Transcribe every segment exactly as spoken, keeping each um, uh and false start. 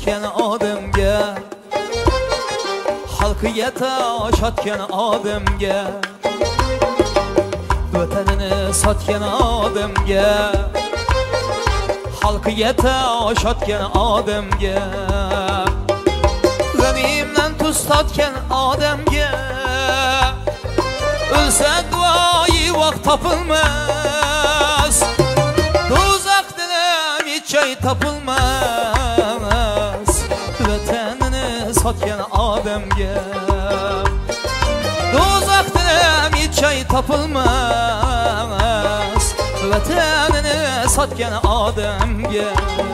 sotgan odamga, xalqiga tosh otgan odamga, vatanini sotgan odamga, xalqiga tosh otgan odamga, g'amimdan tuz totgan odamga, o'lsa duoyi vaqt topilmas, do'zaxdan hech joy topilmas. Vatanini sotgan odamga, do'zaxdan hech joy topilmas. Vatanini sotgan odamga.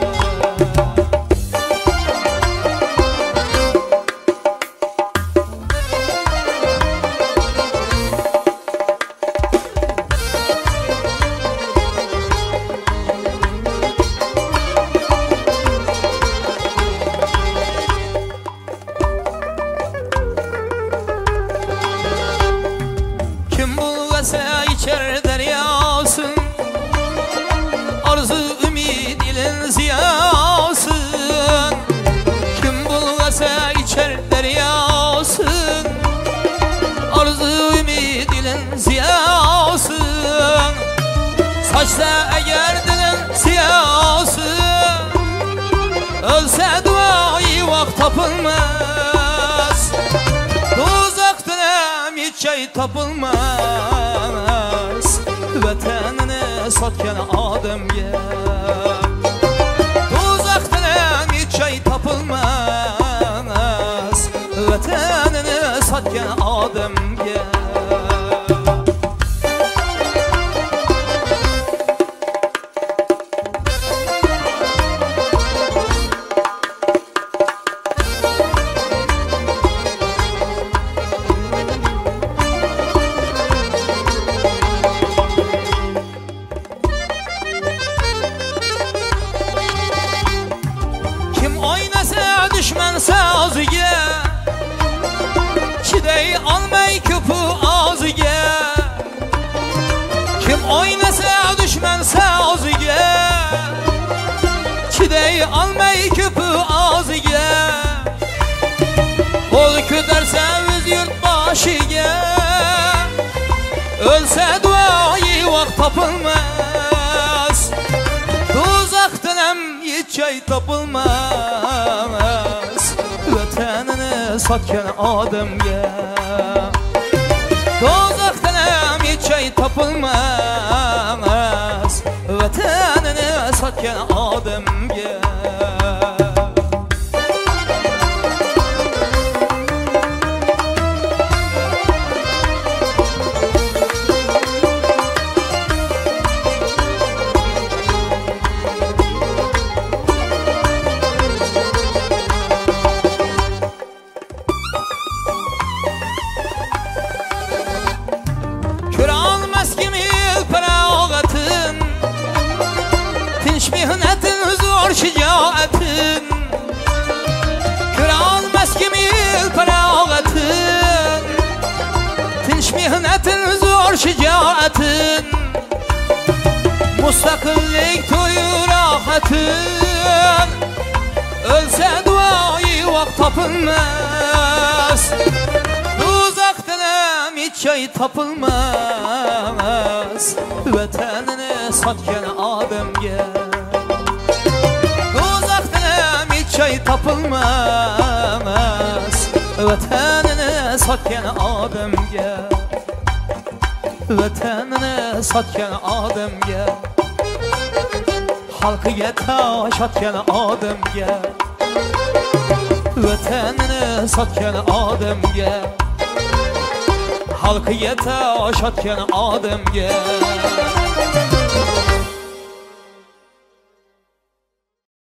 Kim bulg'asa ichar daryosin, arzu umid ilin ziyosin. Kim bulg'asa ichar daryosin, arzu umid ilin ziyosin. Sochsa agar dilin siyosin, o'lsa duoyi vaqt topilmas. Do'zaxdan ham hech joy topilmas. Vatanini sotgan odamga, do'zaxdan ham hech joy topilmas. Vatanini sotgan odamga. Kim oynasa düşman so'ziga, chiday olmay ko'pi og'ziga. Kim oynasa düşman so'ziga, chiday olmay ko'pi og'ziga. Qo'l ko'tarsa o'z yurt boshiga, o'lsa duoyi vaqt topilmas. Do'zaxdan ham hech joy topilmas. Vatanini sotgan odamga, do'zaxdan ham hech joy topilmas. Vatanini sotgan odamga. Ko'ra olmas kim el farog'atin, tinch mehnatin, zo'r shijoatin. Ko'ra olmas kim el farog'atin, tinch mehnatin, zo'r shijoatin. Mustaqillik to'yi rohatin, o'lsa duoyi vaqt topilmas. Do'zaxdan ham hech joy topilmas. Vatanini sotgan odamga, do'zaxdan ham hech joy topilmas. Vatanini sotgan odamga, vatanini sotgan odamga, xalqiga tosh otgan odamga, vatanini sotgan odamga, xalqiga tosh otgan odamga.